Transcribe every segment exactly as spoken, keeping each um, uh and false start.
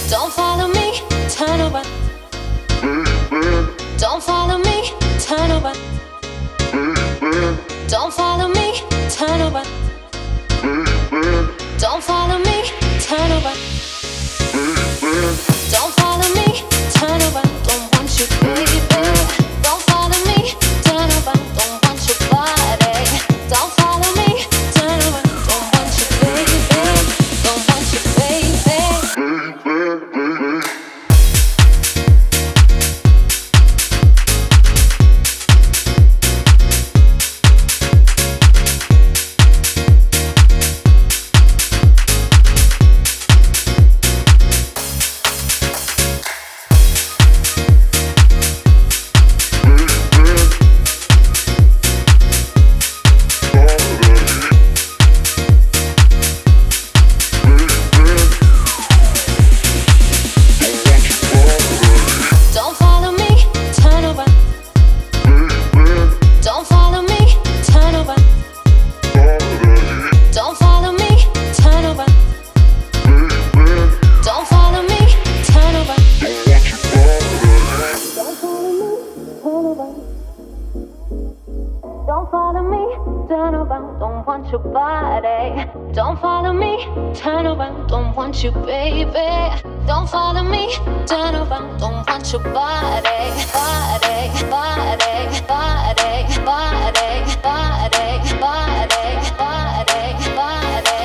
Don't follow me, turn over. Don't follow me, turn over. Don't follow me, turn over. Don't follow me, turn over. Don't follow me, turn over. Don't want you, baby. Don't follow me, turn over. Don't want your body. Don't follow me, turn over. Don't want you, baby. Don't want you, baby. Don't follow me, turn over. Don't follow me, turn over. Don't follow me, turn over. Don't follow me, turn over. Don't follow me, turn over. Don't want your body. Don't follow me, turn over. Don't want you, baby. Don't follow me, turn over. Don't want your body, body, body, body, body, body, body, body, body, body,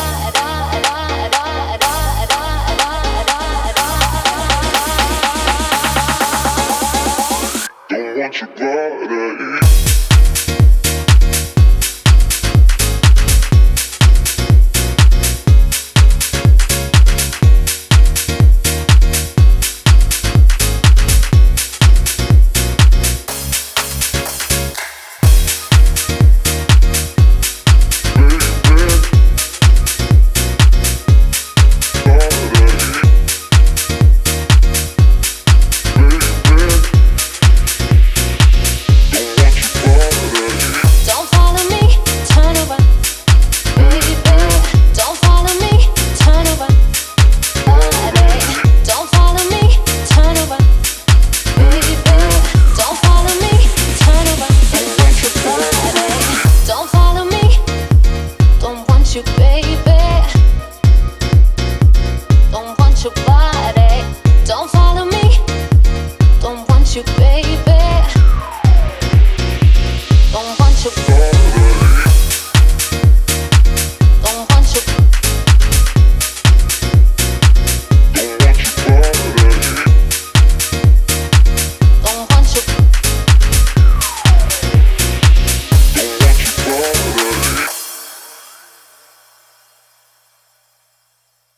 Don't want your body. Don't follow me, turn over. Baby, don't follow me, turn over. Body. Don't follow me, turn over. Baby, don't follow me, turn over. Don't want your body. Don't follow me, don't want you, baby. Don't want your body. Don't follow me, don't want you, baby.